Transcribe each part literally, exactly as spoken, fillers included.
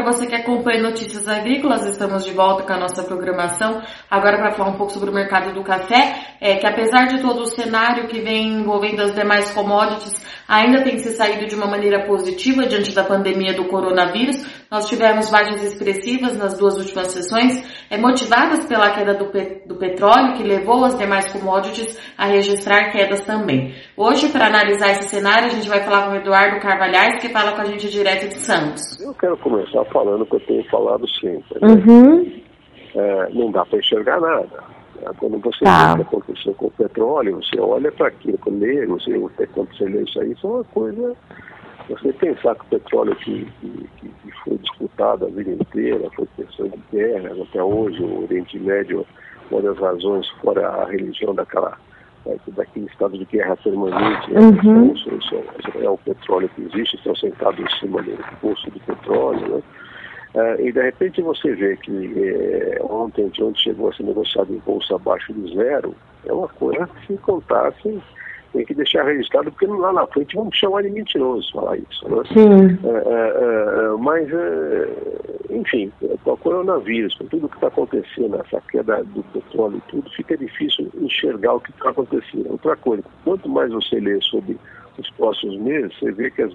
você que acompanha Notícias Agrícolas. Estamos de volta com a nossa programação, agora para falar um pouco sobre o mercado do café, é, que apesar de todo o cenário que vem envolvendo as demais commodities, ainda tem se saído de uma maneira positiva diante da pandemia do coronavírus. Nós tivemos baixas expressivas nas duas últimas sessões, é, motivadas pela queda do, pe- do petróleo, que levou as demais commodities a registrar quedas também. Hoje, para analisar esse cenário, a gente vai falar com o Eduardo Carvalhais, que fala com a gente direto de Santos. Eu quero começar falando o que eu tenho falado sempre. Né? Uhum. É, não dá para enxergar nada. Quando você Tá. vê o que aconteceu com o petróleo, você olha para aquilo, quando lê, você, quando você lê isso aí, isso é uma coisa... Você pensar que o petróleo que, que, que foi disputado a vida inteira, foi questão de guerra, até hoje o Oriente Médio, uma das razões, fora a religião daquela, daquele estado de guerra permanente, uhum. é, é o petróleo que existe, estão sentados em cima do poço de petróleo, né? Uh, e de repente você vê que eh, ontem, onde chegou a ser negociado em bolsa abaixo de zero, é uma coisa que se contasse, tem que deixar registrado, porque lá na frente vamos chamar de mentiroso falar isso, né? Sim. Uh, uh, uh, mas, uh, enfim, com o coronavírus, com tudo que está acontecendo, essa queda do petróleo e tudo, fica difícil enxergar o que está acontecendo. Outra coisa, quanto mais você lê sobre os próximos meses, você vê que as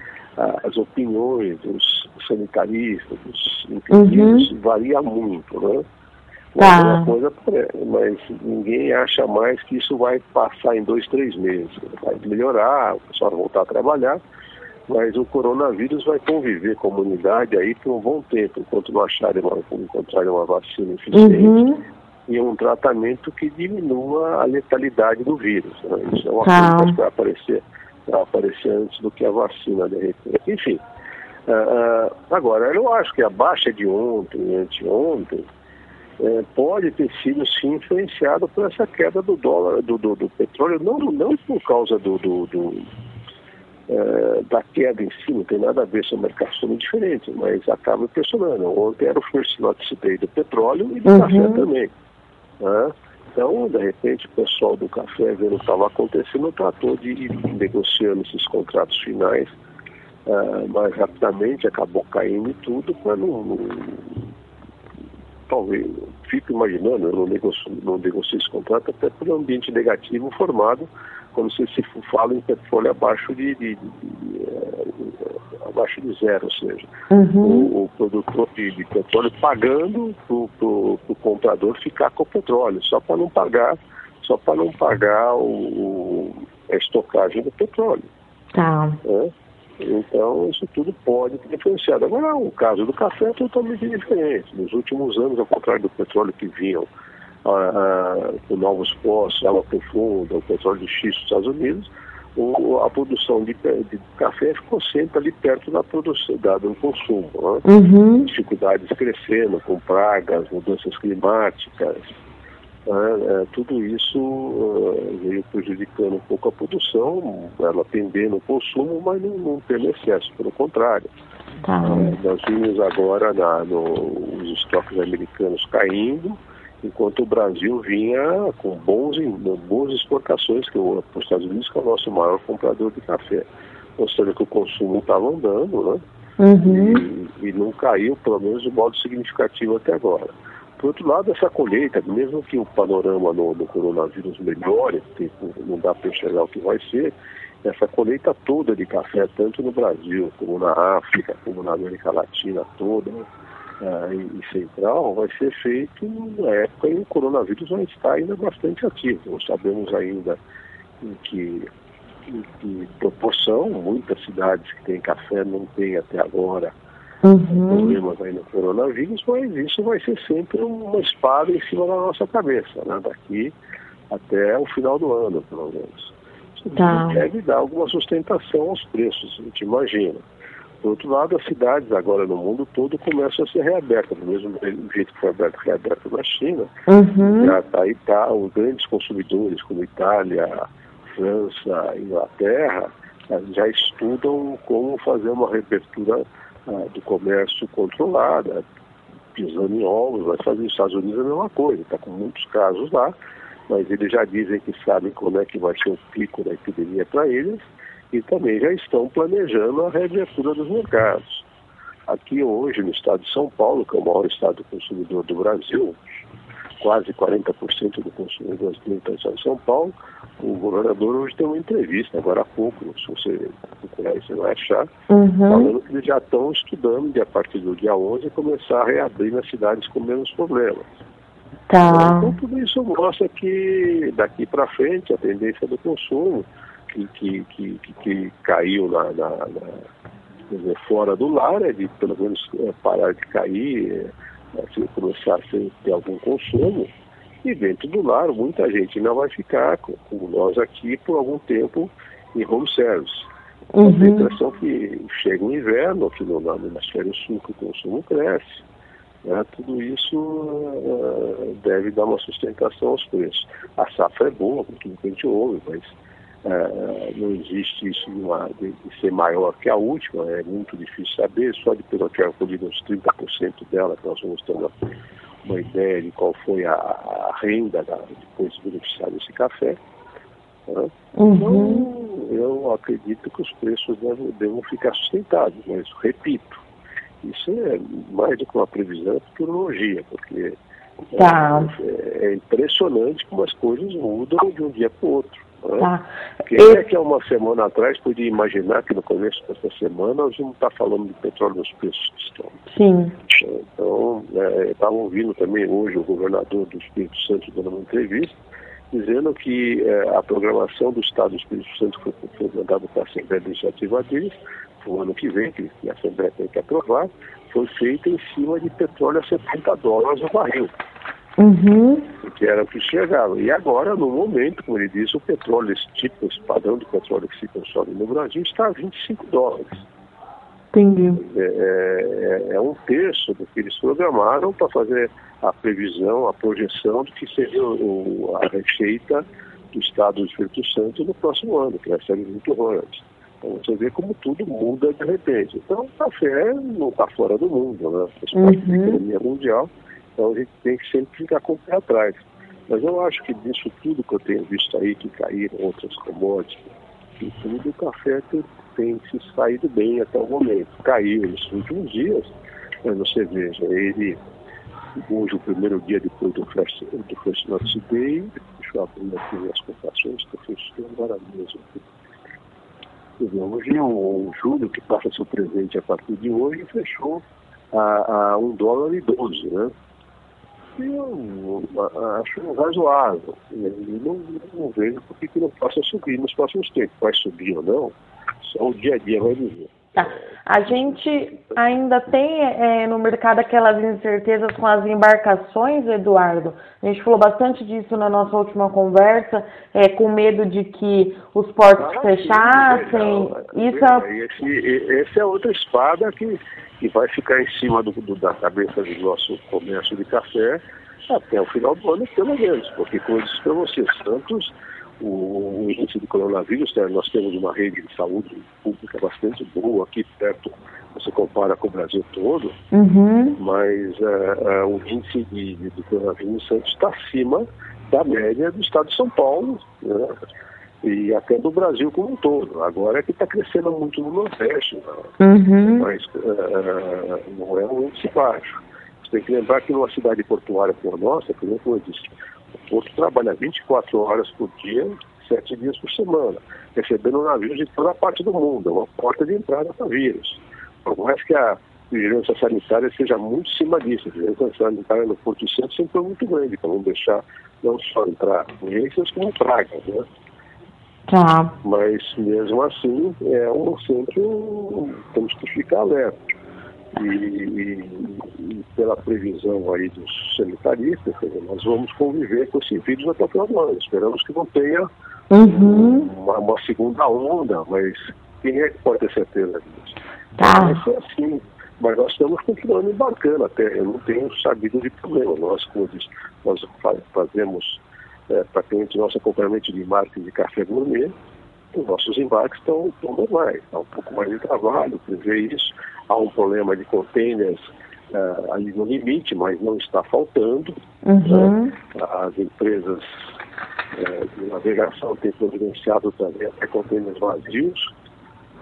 as opiniões dos sanitaristas, dos entendidos, uhum. varia muito, né? Tá. É uma coisa, mas ninguém acha mais que isso vai passar em dois, três meses. Vai melhorar, o pessoal vai voltar a trabalhar, mas o coronavírus vai conviver com a humanidade aí por um bom tempo, enquanto não acharem uma, encontrarem uma vacina eficiente uhum. e um tratamento que diminua a letalidade do vírus. Né? Isso é uma tá. coisa que vai aparecer vai aparecer antes do que a vacina, de repente. Enfim, uh, uh, agora, eu acho que a baixa de ontem e anteontem uh, pode ter sido, sim, influenciada por essa queda do dólar, do, do, do petróleo, não, não por causa do, do, do, uh, da queda em si, não tem nada a ver, são mercados muito diferentes, mas acaba impressionando. Ontem era o first notice day do petróleo e do uhum. café também, né? Então, de repente, o pessoal do café, vendo o que estava acontecendo, tratou de ir negociando esses contratos finais uh, mais rapidamente, acabou caindo e tudo, para não, não... Talvez, fico imaginando, eu não negocio, não negocio esse contrato até por um ambiente negativo formado quando você se fala em petróleo abaixo de, de, de, de, uh, abaixo de zero, ou seja, uhum. o, o produtor de, de petróleo pagando para o comprador ficar com o petróleo, só para não pagar, só para não pagar o, o, a estocagem do petróleo. Tá. Né? Então, isso tudo pode ter influenciado. Agora, o caso do café é totalmente diferente. Nos últimos anos, ao contrário do petróleo que vinham ah, com novos poços, água profunda, o petróleo de xisto dos Estados Unidos, o, a produção de, de café ficou sempre ali perto da produção, da, do consumo. Né? Uhum. Dificuldades crescendo, com pragas, mudanças climáticas, né? É, tudo isso uh, veio prejudicando um pouco a produção, ela atendendo o consumo, mas não, não tendo excesso, pelo contrário. Tá. Uh, nós vimos agora na, no, os estoques americanos caindo, enquanto o Brasil vinha com bons, boas exportações, que o, os Estados Unidos que é o nosso maior comprador de café, mostrando que o consumo estava andando, né? Uhum. e, e não caiu, pelo menos de modo significativo até agora. Por outro lado, essa colheita, mesmo que o panorama no, no coronavírus melhore, tipo, não dá para enxergar o que vai ser, essa colheita toda de café, tanto no Brasil, como na África, como na América Latina toda, Uh, e, e central, vai ser feito na época em que o coronavírus vai estar ainda bastante ativo. Não sabemos ainda em que, em que proporção, muitas cidades que têm café não têm até agora uhum. problemas aí no coronavírus, mas isso vai ser sempre uma espada em cima da nossa cabeça, né? Daqui até o final do ano, pelo menos. Isso tá. deve dar alguma sustentação aos preços, a gente imagina. Por outro lado, as cidades agora no mundo todo começam a ser reabertas, do mesmo jeito que foi aberto, reaberto na China. Uhum. Já tá, aí tá, os grandes consumidores, como Itália, França, Inglaterra, já estudam como fazer uma reabertura ah, do comércio controlada, pisando em ovos, vai fazer nos Estados Unidos a mesma coisa, está com muitos casos lá, mas eles já dizem que sabem como é que vai ser o pico da epidemia para eles, e também já estão planejando a reabertura dos mercados. Aqui hoje, no estado de São Paulo, que é o maior estado consumidor do Brasil, quase quarenta por cento do consumidor está em São Paulo, o governador hoje tem uma entrevista, agora há pouco, se você procurar aí, você vai achar, uhum. falando que eles já estão estudando de a partir do dia onze começar a reabrir nas cidades com menos problemas. Tá. Então tudo isso mostra que daqui para frente a tendência do consumo, que, que, que, que, que caiu na, na, na, dizer, fora do lar, é de pelo menos é, parar de cair, é, se começar a ter algum consumo. E dentro do lar, muita gente ainda vai ficar, como nós aqui, por algum tempo em home service. Uhum. Tem a impressão que chega o inverno, aqui no, no hemisfério sul, que o consumo cresce. Né? Tudo isso uh, deve dar uma sustentação aos preços. A safra é boa, com tudo que a gente ouve, mas uh, não existe isso de, uma, de, de ser maior que a última, é muito difícil saber, só de pelo ter colhido uns trinta por cento dela, que nós vamos ter uma, uma ideia de qual foi a, a renda da, depois de beneficiar desse café. Né? Uhum. Então, eu acredito que os preços devem, devem ficar sustentados, mas repito, isso é mais do que uma previsão, é futurologia, porque tá. é, é impressionante como as coisas mudam de um dia para o outro. Né? Tá. Quem eu... é que há uma semana atrás podia imaginar que no começo dessa semana nós vamos estar falando de petróleo nos preços que estão? Sim. Então, é, estava ouvindo também hoje o governador do Espírito Santo dando uma entrevista, dizendo que é, a programação do Estado do Espírito Santo foi, foi mandada para a Assembleia Legislativa deles, o ano que vem, que a Assembleia tem que aprovar, foi feita em cima de petróleo a setenta dólares o barril. Uhum. Que era o que chegava. E agora, no momento, como ele disse, o petróleo, esse tipo, esse padrão de petróleo que se consome no Brasil está a vinte e cinco dólares. Entendi. É, é, é um terço do que eles programaram para fazer a previsão, a projeção do que seria o, a receita do Estado do Espírito Santo no próximo ano, que vai ser muito royalties. Então você vê como tudo muda de repente. Então o café não está fora do mundo, né? Faz parte da economia mundial, então a gente tem que sempre ficar com o pé atrás. Mas eu acho que disso tudo que eu tenho visto aí, que caíram outras commodities, e tudo, o café tem, tem se saído bem até o momento. Caiu nos últimos dias, mas você veja, ele hoje o primeiro dia depois do First, do first Notice Day, deixa eu abrir aqui as cotações que eu fiz agora mesmo. Hoje o julho, que passa a ser presente a partir de hoje, fechou a, a um dólar e doze, né? E eu acho razoável. Eu não, não vejo por que não possa subir nos próximos tempos. Vai subir ou não, só o dia a dia vai dizer. Tá. A gente ainda tem é, no mercado aquelas incertezas com as embarcações, Eduardo. A gente falou bastante disso na nossa última conversa, é, com medo de que os portos ah, fechassem. Sim, Isso é... Esse, esse é outra espada que, que vai ficar em cima do, do, da cabeça do nosso comércio de café até o final do ano, pelo menos. Porque, como eu disse para você, Santos, o, o índice de coronavírus, né, nós temos uma rede de saúde pública bastante boa aqui perto, você compara com o Brasil todo, uhum. mas uh, uh, o índice de, de, de coronavírus em Santos está acima da média do estado de São Paulo, né, e até do Brasil como um todo. Agora é que está crescendo muito no Nordeste, né, uhum. mas uh, não é um índice baixo. Você tem que lembrar que numa cidade portuária como a nossa, por exemplo, como eu disse, o Porto trabalha vinte e quatro horas por dia, sete dias por semana, recebendo navios de toda a parte do mundo, é uma porta de entrada para vírus. Por mais que a vigilância sanitária seja muito em cima disso, a vigilância sanitária no Porto de Santos sempre foi muito grande, para não deixar não só entrar doenças como pragas, né? Tá. Mas mesmo assim, é um, sempre um, temos que ficar alerta. E, e, e pela previsão aí dos sanitaristas, nós vamos conviver com esse vírus até o final do ano. Esperamos que não tenha uhum. uma, uma segunda onda, mas quem é que pode ter certeza disso? Tá. Vai ser assim, mas nós estamos continuando embarcando até, eu não tenho sabido de problema. Nós, como eu disse, nós fazemos é, praticamente nosso acompanhamento de marketing de café gourmet, os nossos embarques estão, estão normais, há um pouco mais de trabalho, prevê isso. Há um problema de containers uh, ali no limite, mas não está faltando. Uhum. Né? As empresas uh, de navegação têm providenciado também até containers vazios.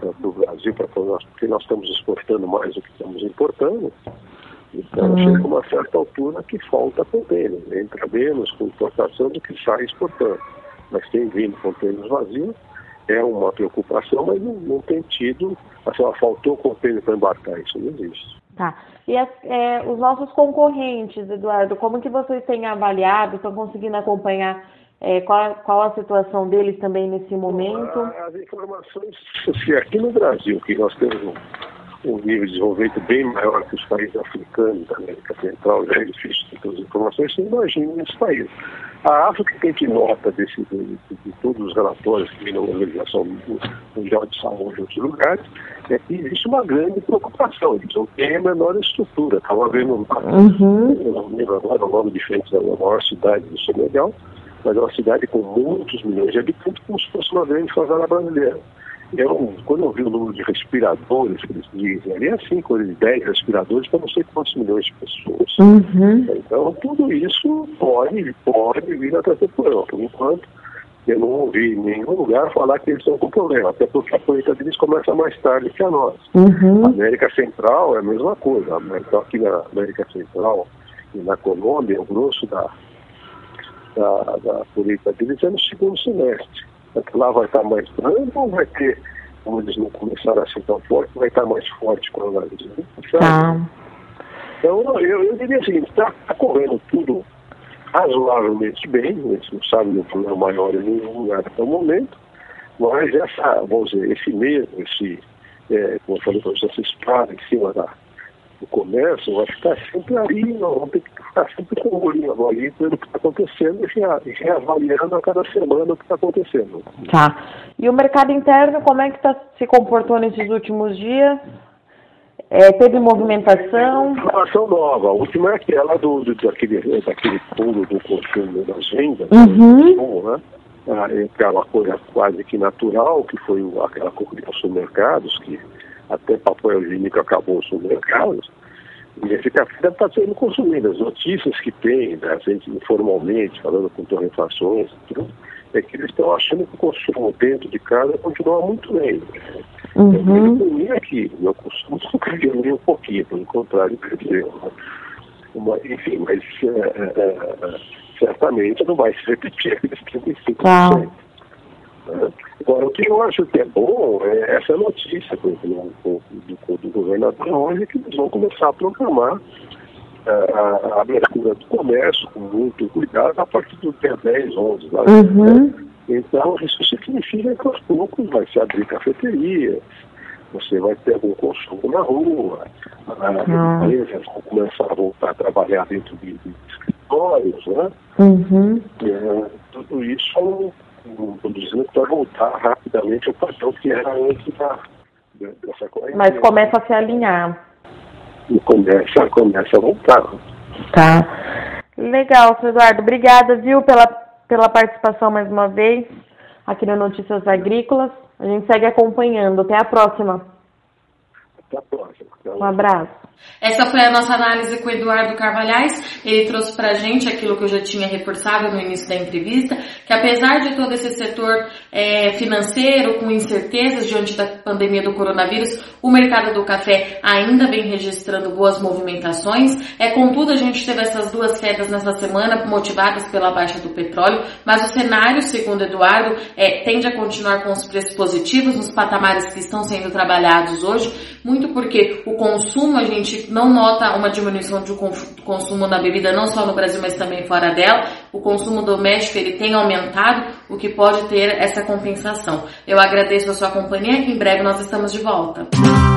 o Brasil, pra, porque nós estamos exportando mais do que estamos importando. Então uhum. chega uma certa altura que falta contêiner, entra menos com importação do que sai exportando. Mas tem vindo contêineres vazios, é uma preocupação, mas não, não tem tido, assim, faltou contêiner para embarcar, isso não existe. Tá. E as, é, os nossos concorrentes, Eduardo, como que vocês têm avaliado, estão conseguindo acompanhar é, qual, qual a situação deles também nesse momento? As informações, assim, aqui no Brasil, que nós temos um, um nível de desenvolvimento bem maior que os países africanos, da América Central, já é difícil ter todas as informações, você imagina nesse país. A África, que a gente nota desse, de, de, de todos os relatórios que vêm na Organização Mundial de Saúde em outros lugares, é que existe uma grande preocupação. Eles não têm a menor estrutura. Estava vendo um uhum. eu não lembro agora o nome diferente da maior cidade do Senegal, mas é uma cidade com muitos milhões de habitantes, como se fosse uma grande favela brasileira. Eu, quando eu vi o número de respiradores que eles dizem, ali é assim, coisa de dez respiradores para não sei quantos milhões de pessoas. Uhum. Então, tudo isso pode, pode vir a trazer problema. Por enquanto, eu não ouvi em nenhum lugar falar que eles estão com problema, até porque a colheita deles começa mais tarde que a nossa. Uhum. A América Central é a mesma coisa. Então, aqui na América Central e na Colômbia, o grosso da, da, da colheita deles é no segundo semestre. Lá vai estar mais brando ou vai ter, como eles não começaram a ser tão forte, vai estar mais forte com a análise. Tá. Então, eu, eu diria assim, está tá correndo tudo razoavelmente bem, a gente não sabe de um problema maior em nenhum lugar até o momento, mas essa, vamos dizer, esse medo, esse, é, como eu falei para você, essa espada em cima da, do comércio, vai ficar sempre ali, nós vamos ter que ficar sempre com o olhinho ali pelo que está acontecendo e reavaliando a cada semana o que está acontecendo. Tá. E o mercado interno, como é que tá, se comportou nesses últimos dias? É, teve movimentação? Informação nova. A última é aquela do, do, daquele, daquele pulo do consumo das vendas. Uhum. Do consumo, né? Ah, aquela coisa quase que natural, que foi aquela corrida aos supermercados, que até papel higiênico acabou os supermercados. E esse café deve estar sendo consumido. As notícias que tem, né, a gente informalmente, falando com torrefações, tudo, é que eles estão achando que o consumo dentro de casa continua muito bem. Uhum. Eu diria que meu consumo nunca diminuiu um pouquinho, pelo contrário, quer dizer, uma, enfim, mas é, é, certamente não vai se repetir aqueles trinta e cinco por cento. Né? Agora, o que eu acho que é bom é essa notícia do, do, do, do governador hoje, que eles vão começar a programar a, a abertura do comércio com muito cuidado a partir do dia dez, onze. Lá, uhum. né? Então, isso significa que aos poucos vai se abrir cafeterias, você vai ter algum consumo na rua, as empresas vão começar a voltar a trabalhar dentro de, de escritórios, né? Uhum. É, tudo isso, estou dizendo que vai voltar rapidamente ao padrão que era antes da, dessa quarentena. Mas começa a se alinhar. E começa, começa a voltar. Tá. Legal, seu Eduardo. Obrigada, viu, pela, pela participação mais uma vez aqui no Notícias Agrícolas. A gente segue acompanhando. Até a próxima. Até a próxima. Um abraço. Essa foi a nossa análise com o Eduardo Carvalhais. Ele trouxe pra gente aquilo que eu já tinha reforçado no início da entrevista, que apesar de todo esse setor é, financeiro com incertezas diante da pandemia do coronavírus, o mercado do café ainda vem registrando boas movimentações. É, contudo, a gente teve essas duas quedas nessa semana motivadas pela baixa do petróleo, mas o cenário, segundo o Eduardo, é, tende a continuar com os preços positivos nos patamares que estão sendo trabalhados hoje, muito porque o consumo, a gente não nota uma diminuição do consumo na bebida, não só no Brasil, mas também fora dela. O consumo doméstico ele tem aumentado, o que pode ter essa compensação. Eu agradeço a sua companhia e em breve nós estamos de volta.